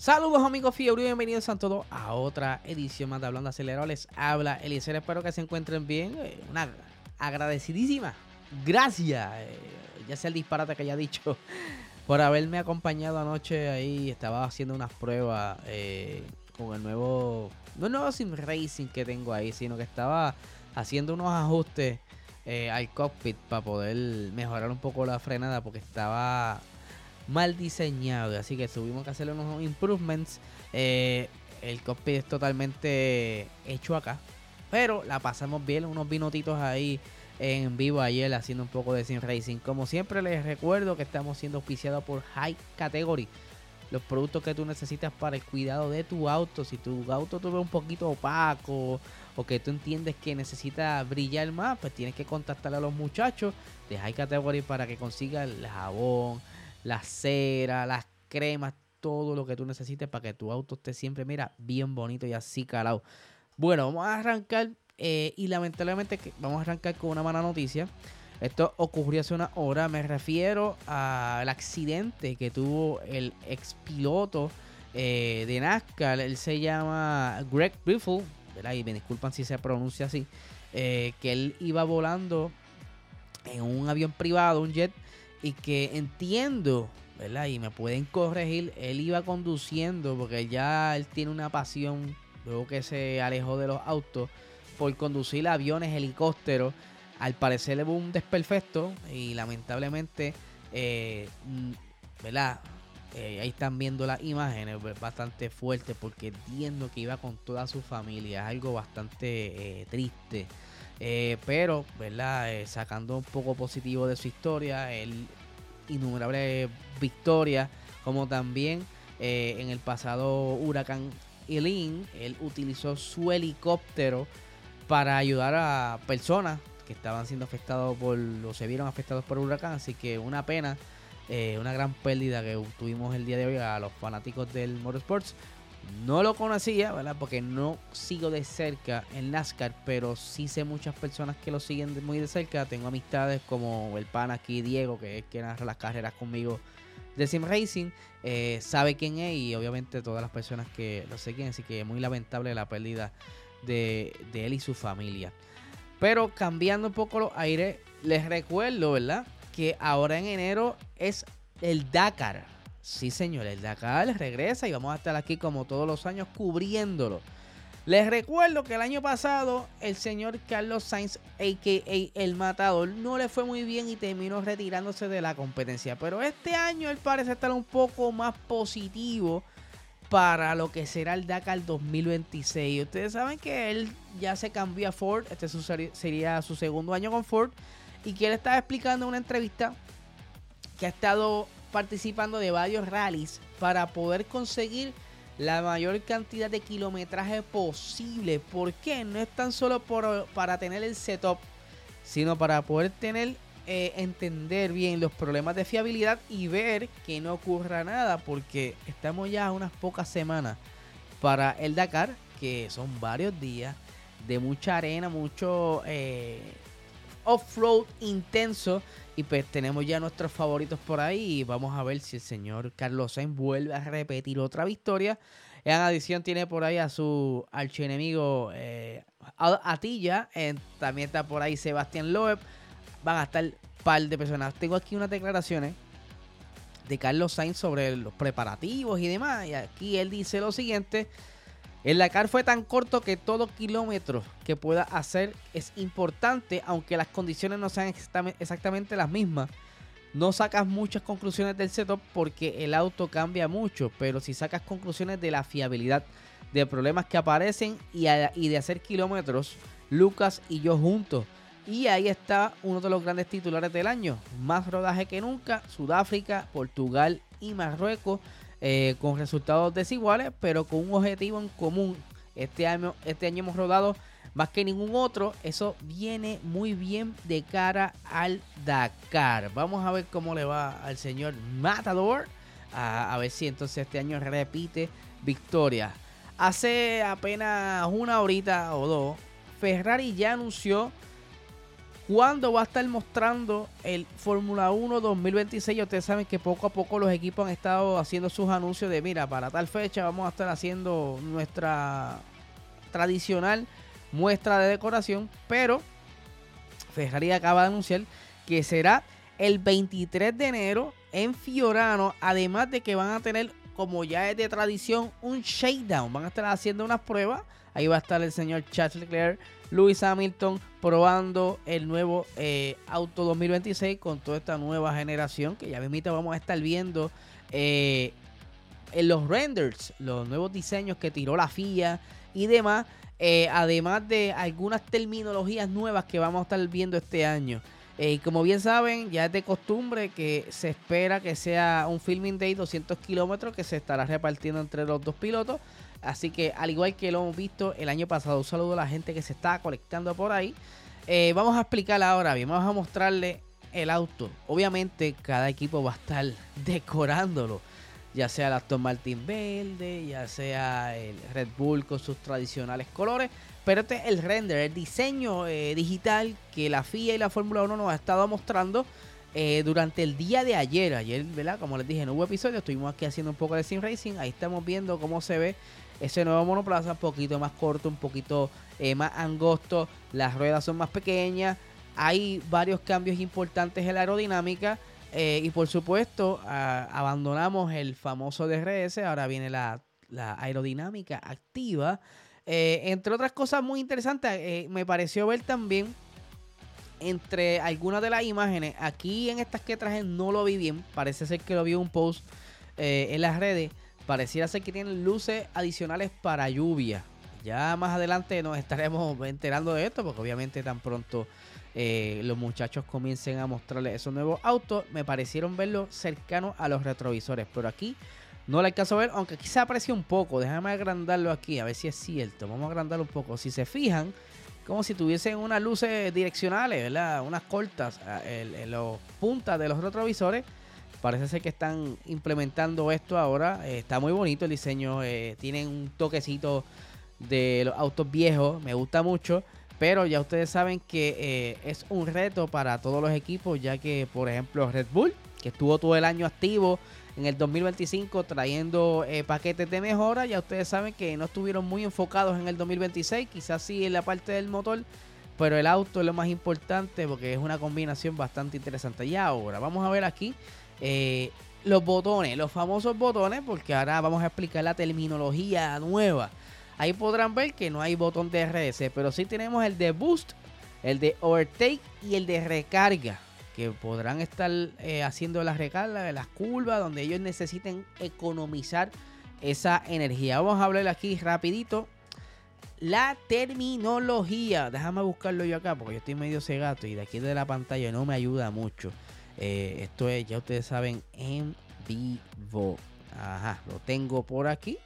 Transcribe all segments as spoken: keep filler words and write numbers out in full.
Saludos amigos Fiebre y bienvenidos a todos a otra edición más de Hablando Acelerado. Les habla Eliezer, espero que se encuentren bien. Eh, una agradecidísima gracias, eh, ya sea el disparate que haya dicho, por haberme acompañado anoche ahí. Estaba haciendo unas pruebas eh, con el nuevo, no el nuevo Sim Racing que tengo ahí, sino que estaba haciendo unos ajustes eh, al cockpit para poder mejorar un poco la frenada porque estaba mal diseñado, así que tuvimos que hacerle unos improvements. Eh, el cockpit es totalmente hecho acá, pero la pasamos bien, unos minutitos ahí en vivo ayer haciendo un poco de Sim Racing. Como siempre les recuerdo que estamos siendo auspiciados por High Category, los productos que tú necesitas para el cuidado de tu auto. Si tu auto te ve un poquito opaco o que tú entiendes que necesita brillar más, pues tienes que contactar a los muchachos de High Category para que consigas el jabón, la cera, las cremas, todo lo que tú necesites para que tu auto esté siempre, mira, bien bonito y así calado. Bueno, vamos a arrancar eh, y lamentablemente vamos a arrancar con una mala noticia. Esto ocurrió hace una hora. Me refiero al accidente que tuvo el ex piloto eh, de NASCAR. Él se llama Greg Biffle, ¿verdad? Y me disculpan si se pronuncia así. Eh, que él iba volando en un avión privado, un jet, y que entiendo, ¿verdad? Y me pueden corregir, él iba conduciendo porque ya él tiene una pasión, luego que se alejó de los autos, por conducir aviones, helicópteros. Al parecer hubo un desperfecto y lamentablemente, eh, ¿verdad? Eh, ahí están viendo las imágenes, es bastante fuerte porque entiendo que iba con toda su familia, es algo bastante eh, triste. Eh, pero, ¿verdad? Eh, sacando un poco positivo de su historia, el innumerables victorias, como también eh, en el pasado huracán Helene, él utilizó su helicóptero para ayudar a personas que estaban siendo afectados por, o se vieron afectados por el huracán. Así que una pena, eh, una gran pérdida que tuvimos el día de hoy a los fanáticos del Motorsports. No lo conocía, ¿verdad? Porque no sigo de cerca el NASCAR, pero sí sé muchas personas que lo siguen muy de cerca. Tengo amistades como el pana aquí, Diego, que es que narra las carreras conmigo de Sim Racing. Eh, sabe quién es y obviamente todas las personas que lo siguen. Así que es muy lamentable la pérdida de, de él y su familia. Pero cambiando un poco los aires, les recuerdo, ¿verdad? Que ahora en enero es el Dakar. Sí, señor, el Dakar regresa y vamos a estar aquí como todos los años cubriéndolo. Les recuerdo que el año pasado el señor Carlos Sainz, a k a. El Matador, no le fue muy bien y terminó retirándose de la competencia. Pero este año él parece estar un poco más positivo para lo que será el Dakar dos mil veintiséis. Ustedes saben que él ya se cambió a Ford. Este sería su segundo año con Ford. Y que él estaba explicando en una entrevista que ha estado participando de varios rallies para poder conseguir la mayor cantidad de kilometraje posible. ¿Por qué? No es tan solo por, para tener el setup, sino para poder tener, eh, entender bien los problemas de fiabilidad y ver que no ocurra nada, porque estamos ya a unas pocas semanas para el Dakar, que son varios días de mucha arena, mucho eh, off-road intenso. Y pues tenemos ya nuestros favoritos por ahí. Y vamos a ver si el señor Carlos Sainz vuelve a repetir otra victoria. En adición tiene por ahí a su archienemigo eh, Atilla. Eh, también está por ahí Sebastián Loeb. Van a estar un par de personas. Tengo aquí unas declaraciones de Carlos Sainz sobre los preparativos y demás. Y aquí él dice lo siguiente: el Dakar fue tan corto que todo kilómetro que pueda hacer es importante, aunque las condiciones no sean exactamente las mismas. No sacas muchas conclusiones del setup porque el auto cambia mucho, pero si sacas conclusiones de la fiabilidad, de problemas que aparecen y, a, y de hacer kilómetros, Lucas y yo juntos. Y ahí está uno de los grandes titulares del año. Más rodaje que nunca, Sudáfrica, Portugal y Marruecos. Eh, con resultados desiguales, pero con un objetivo en común. Este año, este año hemos rodado más que ningún otro. Eso viene muy bien de cara al Dakar. Vamos a ver cómo le va al señor Matador. A, a ver si entonces este año repite victoria. Hace apenas una horita o dos, Ferrari ya anunció ¿Cuándo va a estar mostrando el Fórmula uno dos mil veintiséis? Ustedes saben que poco a poco los equipos han estado haciendo sus anuncios de, mira, para tal fecha vamos a estar haciendo nuestra tradicional muestra de decoración, pero Ferrari acaba de anunciar que será el veintitrés de enero en Fiorano, además de que van a tener, como ya es de tradición, un shakedown. Van a estar haciendo unas pruebas. Ahí va a estar el señor Charles Leclerc, Lewis Hamilton, probando el nuevo eh, auto dos mil veintiséis con toda esta nueva generación que ya mismito vamos a estar viendo eh, en los renders, los nuevos diseños que tiró la F I A y demás, eh, además de algunas terminologías nuevas que vamos a estar viendo este año. Eh, y como bien saben, ya es de costumbre que se espera que sea un filming day doscientos kilómetros que se estará repartiendo entre los dos pilotos. Así que al igual que lo hemos visto el año pasado, un saludo a la gente que se está conectando por ahí. Eh, vamos a explicar ahora bien, vamos a mostrarle el auto. Obviamente cada equipo va a estar decorándolo, ya sea el Aston Martin verde, ya sea el Red Bull con sus tradicionales colores. Pero este es el render, el diseño eh, digital que la F I A y la Fórmula uno nos ha estado mostrando eh, durante el día de ayer. Ayer, ¿verdad? Como les dije, no hubo episodio, estuvimos aquí haciendo un poco de sim racing. Ahí estamos viendo cómo se ve ese nuevo monoplaza, un poquito más corto, un poquito eh, más angosto. Las ruedas son más pequeñas. Hay varios cambios importantes en la aerodinámica. Eh, y por supuesto, a, abandonamos el famoso D R S. Ahora viene la, la aerodinámica activa. Eh, entre otras cosas muy interesantes, eh, me pareció ver también entre algunas de las imágenes. Aquí en estas que traje no lo vi bien. Parece ser que lo vi en un post eh, en las redes. Pareciera ser que tienen luces adicionales para lluvia. Ya más adelante nos estaremos enterando de esto, porque obviamente tan pronto eh, los muchachos comiencen a mostrarles esos nuevos autos, me parecieron verlos cercanos a los retrovisores. Pero aquí no lo alcanzo a ver, aunque quizá aprecia un poco. Déjame agrandarlo aquí, a ver si es cierto. Vamos a agrandarlo un poco. Si se fijan, como si tuviesen unas luces direccionales, ¿verdad? Unas cortas en, en las puntas de los retrovisores. Parece ser que están implementando esto ahora. Eh, está muy bonito el diseño. Eh, tienen un toquecito de los autos viejos. Me gusta mucho. Pero ya ustedes saben que eh, es un reto para todos los equipos. Ya que, por ejemplo, Red Bull, que estuvo todo el año activo en el dos mil veinticinco trayendo eh, paquetes de mejora. Ya ustedes saben que no estuvieron muy enfocados en el dos mil veintiséis. Quizás sí en la parte del motor. Pero el auto es lo más importante porque es una combinación bastante interesante. Y ahora vamos a ver aquí. Eh, los botones, los famosos botones, porque ahora vamos a explicar la terminología nueva. Ahí podrán ver que no hay botón de R S, pero sí tenemos el de boost, el de overtake y el de recarga, que podrán estar eh, haciendo las recargas de las curvas donde ellos necesiten economizar esa energía. Vamos a hablar aquí rapidito la terminología. Déjame buscarlo yo acá porque yo estoy medio cegato y de aquí de la pantalla no me ayuda mucho. Eh, esto es, ya ustedes saben, en vivo. Ajá, lo tengo por aquí.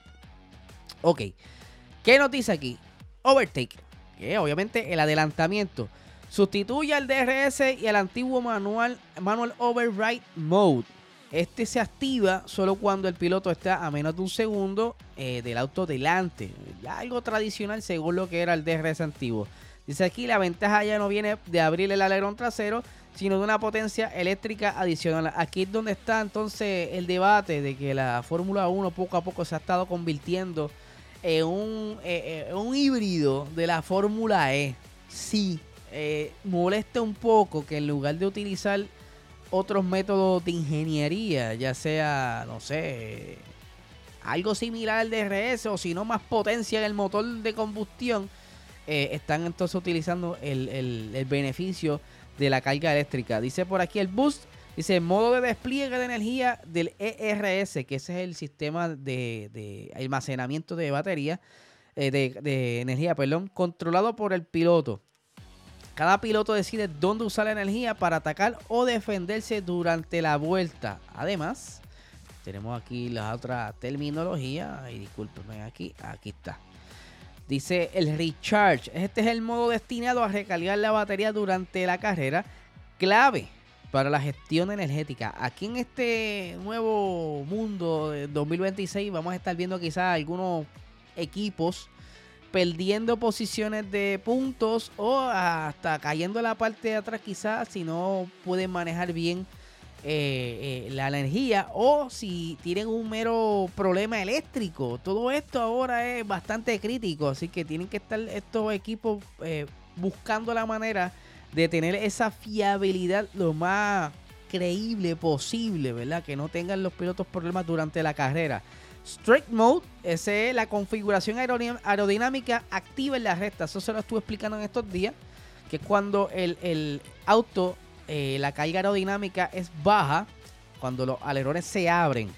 Ok. ¿Qué nos dice aquí? Overtake. Que obviamente el adelantamiento. Sustituye al D R S y al antiguo manual, manual Override Mode. Este se activa solo cuando el piloto está a menos de un segundo eh, del auto delante. Ya algo tradicional según lo que era el D R S antiguo. Dice aquí, la ventaja ya no viene de abrir el alerón trasero, sino de una potencia eléctrica adicional. Aquí es donde está entonces el debate de que la Fórmula uno poco a poco se ha estado convirtiendo en un, eh, eh, un híbrido de la Fórmula E. Sí, eh, molesta un poco que en lugar de utilizar otros métodos de ingeniería, ya sea, no sé, algo similar al D R S o si no más potencia en el motor de combustión, eh, están entonces utilizando el, el, el beneficio de la carga eléctrica. Dice por aquí el boost, dice modo de despliegue de energía del E R S, que ese es el sistema de, de almacenamiento de batería, eh, de, de energía, perdón, controlado por el piloto. Cada piloto decide dónde usar la energía para atacar o defenderse durante la vuelta. Además, tenemos aquí la otra terminología. Ay, discúlpenme, aquí, aquí está. Dice el recharge. Este es el modo destinado a recargar la batería durante la carrera, clave para la gestión energética. Aquí en este nuevo mundo de dos mil veintiséis vamos a estar viendo quizás algunos equipos perdiendo posiciones de puntos o hasta cayendo la parte de atrás quizás si no pueden manejar bien eh, eh, la energía o si tienen un mero problema eléctrico. Todo esto ahora es bastante crítico, así que tienen que estar estos equipos eh, buscando la manera de tener esa fiabilidad lo más creíble posible, ¿verdad? Que no tengan los pilotos problemas durante la carrera. Straight Mode, esa es la configuración aerodinámica activa en la recta. Eso se lo estuve explicando en estos días, que es cuando el, el auto, eh, la carga aerodinámica es baja, cuando los alerones se abren.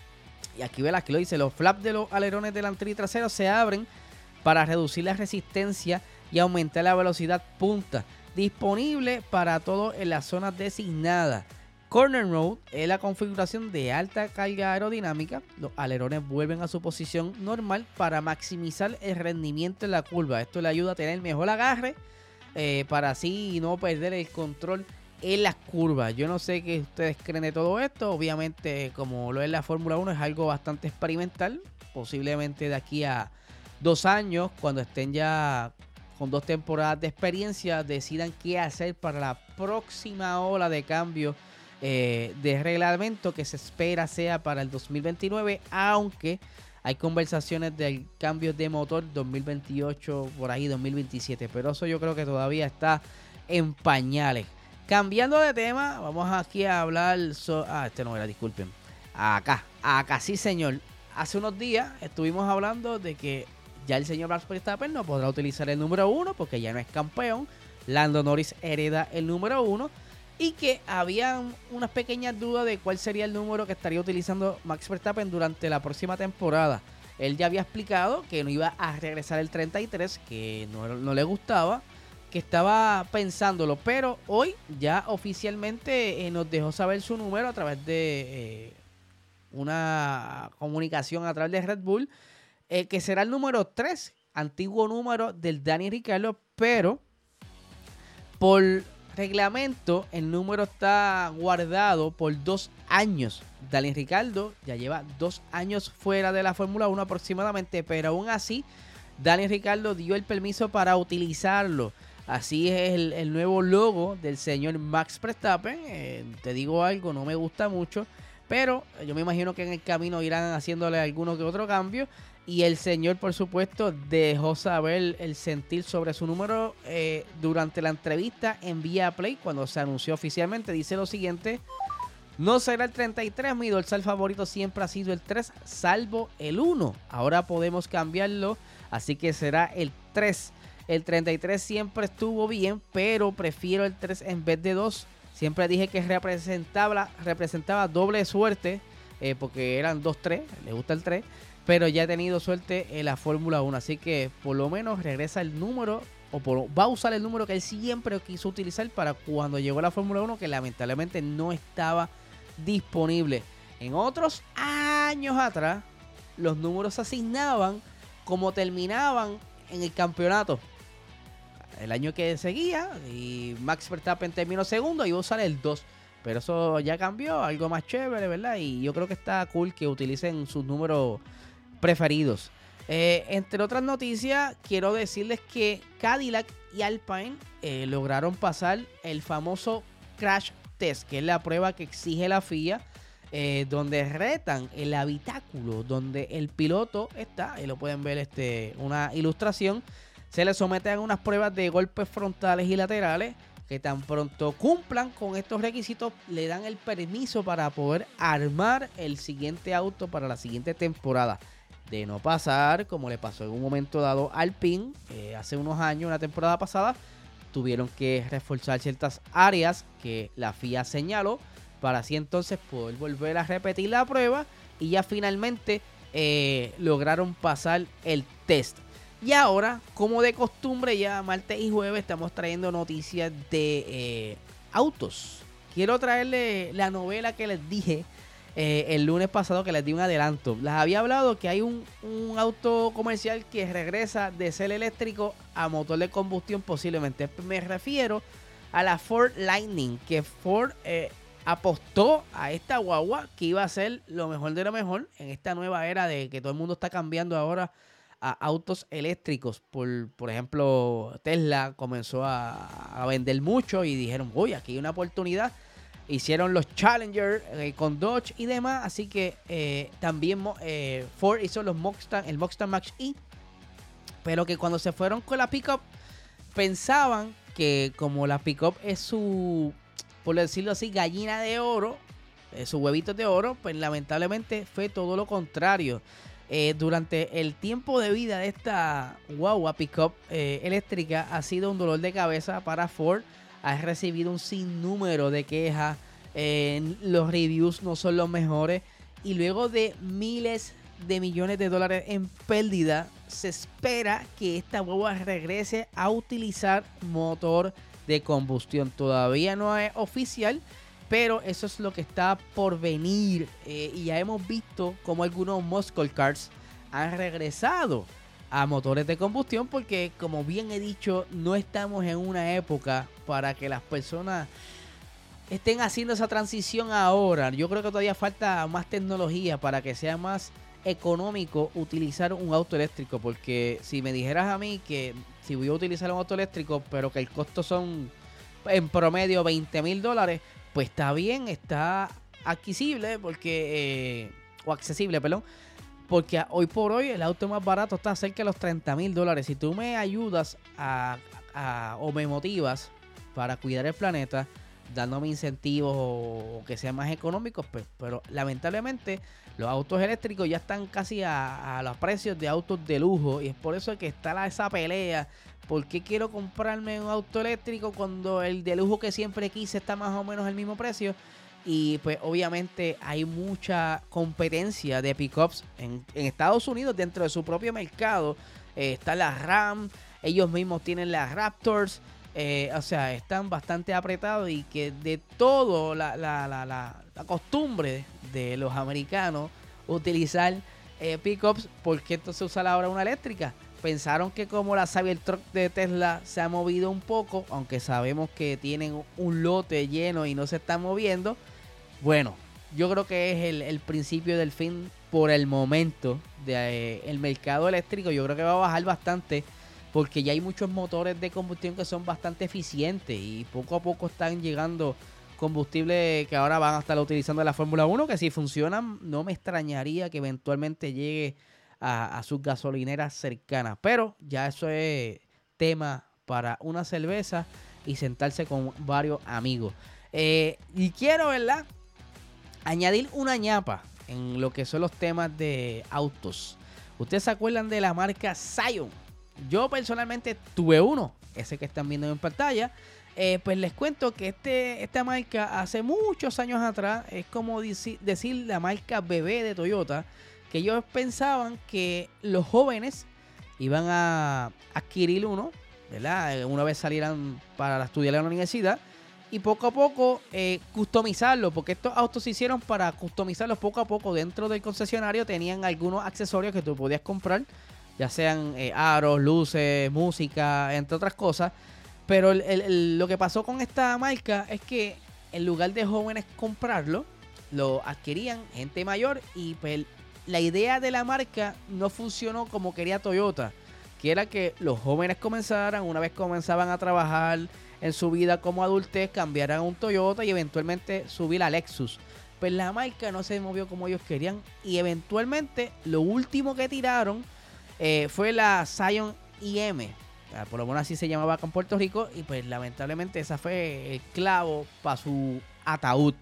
Y aquí, ¿verdad? Aquí lo dice, los flaps de los alerones delantero y trasero se abren para reducir la resistencia y aumentar la velocidad punta. Disponible para todo en las zonas designadas. Corner Mode es la configuración de alta carga aerodinámica. Los alerones vuelven a su posición normal para maximizar el rendimiento en la curva. Esto le ayuda a tener mejor agarre eh, para así no perder el control en las curvas. Yo no sé qué ustedes creen de todo esto. Obviamente, como lo es la Fórmula uno, es algo bastante experimental. Posiblemente de aquí a dos años, cuando estén ya con dos temporadas de experiencia, decidan qué hacer para la próxima ola de cambio Eh, de reglamento que se espera sea para el dos mil veintinueve, aunque hay conversaciones del cambio de motor dos mil veintiocho, por ahí dos mil veintisiete, pero eso yo creo que todavía está en pañales. Cambiando de tema, vamos aquí a hablar so ah, este no era, disculpen, acá, acá sí señor. Hace unos días estuvimos hablando de que ya el señor Max Verstappen no podrá utilizar el número uno porque ya no es campeón. Lando Norris hereda el número uno. Y que había unas pequeñas dudas de cuál sería el número que estaría utilizando Max Verstappen durante la próxima temporada. Él ya había explicado que no iba a regresar el treinta y tres, que no, no le gustaba, que estaba pensándolo. Pero hoy ya oficialmente eh, nos dejó saber su número a través de eh, una comunicación a través de Red Bull, eh, que será el número tres, antiguo número del Daniel Ricciardo, pero por reglamento, el número está guardado por dos años. Daniel Ricciardo ya lleva dos años fuera de la Fórmula uno aproximadamente, pero aún así, Daniel Ricciardo dio el permiso para utilizarlo. Así es el, el nuevo logo del señor Max Verstappen. Eh, te digo algo, no me gusta mucho, pero yo me imagino que en el camino irán haciéndole alguno que otro cambio. Y el señor, por supuesto, dejó saber el sentir sobre su número eh, durante la entrevista en Viaplay, cuando se anunció oficialmente. Dice lo siguiente: no será el treinta y tres, mi dorsal favorito siempre ha sido el tres, salvo el uno. Ahora podemos cambiarlo, así que será el tres. El treinta y tres siempre estuvo bien, pero prefiero el tres en vez de dos. Siempre dije que representaba, representaba doble suerte, eh, porque eran dos tres, le gusta el tres. Pero ya ha tenido suerte en la Fórmula uno. Así que por lo menos regresa el número, o por, va a usar el número que él siempre quiso utilizar para cuando llegó a la Fórmula uno, que lamentablemente no estaba disponible. En otros años atrás, los números se asignaban como terminaban en el campeonato. El año que seguía, y Max Verstappen terminó segundo, iba a usar el dos. Pero eso ya cambió, algo más chévere, ¿verdad? Y yo creo que está cool que utilicen sus números preferidos. Eh, entre otras noticias, quiero decirles que Cadillac y Alpine eh, lograron pasar el famoso crash test, que es la prueba que exige la F I A, eh, donde retan el habitáculo donde el piloto está. Ahí lo pueden ver, este, una ilustración. Se le someten a unas pruebas de golpes frontales y laterales, que tan pronto cumplan con estos requisitos, le dan el permiso para poder armar el siguiente auto para la siguiente temporada. De no pasar, como le pasó en un momento dado al Alpine, eh, hace unos años, una temporada pasada, tuvieron que reforzar ciertas áreas que la F I A señaló, para así entonces poder volver a repetir la prueba, y ya finalmente eh, lograron pasar el test. Y ahora, como de costumbre, ya martes y jueves estamos trayendo noticias de eh, autos. Quiero traerle la novela que les dije eh, el lunes pasado, que les di un adelanto. Les había hablado que hay un, un auto comercial que regresa de ser eléctrico a motor de combustión posiblemente. Me refiero a la Ford Lightning, que Ford eh, apostó a esta guagua que iba a ser lo mejor de lo mejor en esta nueva era de que todo el mundo está cambiando ahora a autos eléctricos. Por, por ejemplo, Tesla comenzó a, a vender mucho y dijeron, uy, aquí hay una oportunidad. Hicieron los Challenger eh, con Dodge y demás. Así que eh, también eh, Ford hizo los Mustang, el Mustang Mach-E. Pero que cuando se fueron con la pickup, pensaban que como la pickup es su, por decirlo así, gallina de oro, eh, sus huevitos de oro, pues lamentablemente fue todo lo contrario. Eh, durante el tiempo de vida de esta guagua pickup eh, eléctrica ha sido un dolor de cabeza para Ford. Ha recibido un sinnúmero de quejas. Eh, los reviews no son los mejores. Y luego de miles de millones de dólares en pérdida, se espera que esta guagua regrese a utilizar motor de combustión. Todavía no es oficial, pero eso es lo que está por venir. Eh, y ya hemos visto como algunos muscle cars han regresado a motores de combustión, porque como bien he dicho, no estamos en una época para que las personas estén haciendo esa transición ahora. Yo creo que todavía falta más tecnología para que sea más económico utilizar un auto eléctrico, porque si me dijeras a mí que si voy a utilizar un auto eléctrico pero que el costo son en promedio veinte mil dólares, pues está bien, está adquisible porque eh, o accesible, perdón, porque hoy por hoy el auto más barato está cerca de los treinta mil dólares. Si tú me ayudas a, a, o me motivas para cuidar el planeta, dándome incentivos o que sean más económicos, pues, pero lamentablemente los autos eléctricos ya están casi a, a los precios de autos de lujo, y es por eso que está la, esa pelea. ¿Por qué quiero comprarme un auto eléctrico cuando el de lujo que siempre quise está más o menos al mismo precio? Y pues obviamente hay mucha competencia de pickups en, en Estados Unidos dentro de su propio mercado. Eh, está la Ram, ellos mismos tienen las Raptors. Eh, o sea, están bastante apretados, y que de todo la, la, la, la, la costumbre de los americanos utilizar eh, pickups, ¿por qué entonces usar ahora una eléctrica? Pensaron que como la Cybertruck de Tesla se ha movido un poco, aunque sabemos que tienen un lote lleno y no se están moviendo. Bueno, yo creo que es el, el principio del fin por el momento del de, eh, mercado eléctrico. Yo creo que va a bajar bastante, porque ya hay muchos motores de combustión que son bastante eficientes, y poco a poco están llegando combustibles que ahora van a estar utilizando en la Fórmula uno, que si funcionan no me extrañaría que eventualmente llegue a, a sus gasolineras cercanas. Pero ya eso es tema para una cerveza y sentarse con varios amigos. Eh, y quiero, ¿verdad?, añadir una ñapa en lo que son los temas de autos. ¿Ustedes se acuerdan de la marca Scion? Yo personalmente tuve uno, ese que están viendo en pantalla. Eh, pues les cuento que este, esta marca hace muchos años atrás es como deci- decir la marca bebé de Toyota, que ellos pensaban que los jóvenes iban a adquirir uno, ¿verdad?, una vez salieran para estudiar en la universidad, y poco a poco eh, customizarlo, porque estos autos se hicieron para customizarlos poco a poco. Dentro del concesionario tenían algunos accesorios que tú podías comprar, ya sean eh, aros, luces, música, entre otras cosas. Pero el, el, el, lo que pasó con esta marca es que en lugar de jóvenes comprarlo, lo adquirían gente mayor, y pues la idea de la marca no funcionó como quería Toyota, que era que los jóvenes comenzaran, una vez comenzaban a trabajar en su vida como adultez, cambiaran a un Toyota y eventualmente subir a Lexus. Pues la marca no se movió como ellos querían, y eventualmente lo último que tiraron eh, fue la Scion I M. Por lo menos así se llamaba acá en Puerto Rico, y pues lamentablemente esa fue el clavo para su ataúd.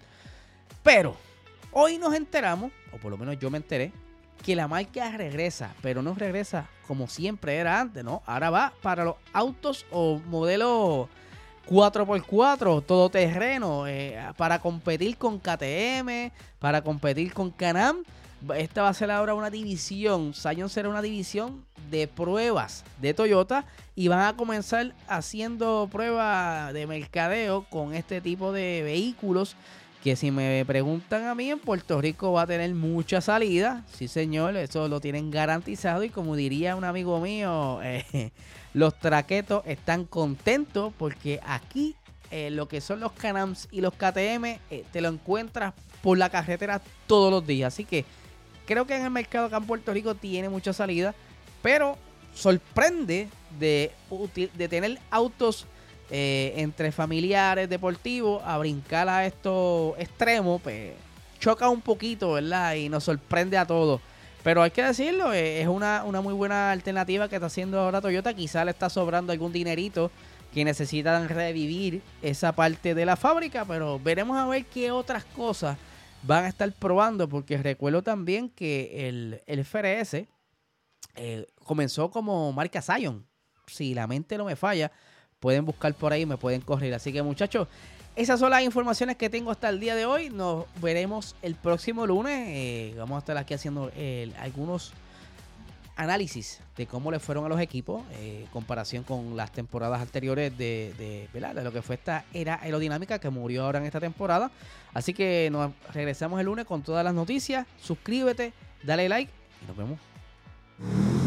Pero hoy nos enteramos, o por lo menos yo me enteré, que la marca regresa, pero no regresa como siempre era antes, ¿no? Ahora va para los autos o modelos cuatro por cuatro, todoterreno, eh, para competir con K T M, para competir con Can-Am. Esta va a ser ahora una división, Scion será una división de pruebas de Toyota, y van a comenzar haciendo pruebas de mercadeo con este tipo de vehículos, que si me preguntan a mí, en Puerto Rico va a tener mucha salida. Sí, señor, eso lo tienen garantizado, y como diría un amigo mío, eh, los traquetos están contentos, porque aquí eh, lo que son los Can-Ams y los K T M eh, te lo encuentras por la carretera todos los días. Así que creo que en el mercado acá en Puerto Rico tiene mucha salida. pero sorprende de, de tener autos eh, entre familiares deportivos a brincar a estos extremos, pues choca un poquito, ¿verdad? Y nos sorprende a todos. Pero hay que decirlo, eh, es una, una muy buena alternativa que está haciendo ahora Toyota. Quizá le está sobrando algún dinerito que necesitan revivir esa parte de la fábrica, pero veremos a ver qué otras cosas van a estar probando, porque recuerdo también que el, el F R S eh, comenzó como marca Scion. Si la mente no me falla, pueden buscar por ahí, me pueden correr. Así que, muchachos, esas son las informaciones que tengo hasta el día de hoy. Nos veremos el próximo lunes. Eh, vamos a estar aquí haciendo eh, algunos análisis de cómo le fueron a los equipos en eh, comparación con las temporadas anteriores de, de, ¿verdad? De lo que fue esta era aerodinámica que murió ahora en esta temporada. Así que nos regresamos el lunes con todas las noticias. Suscríbete, dale like y nos vemos.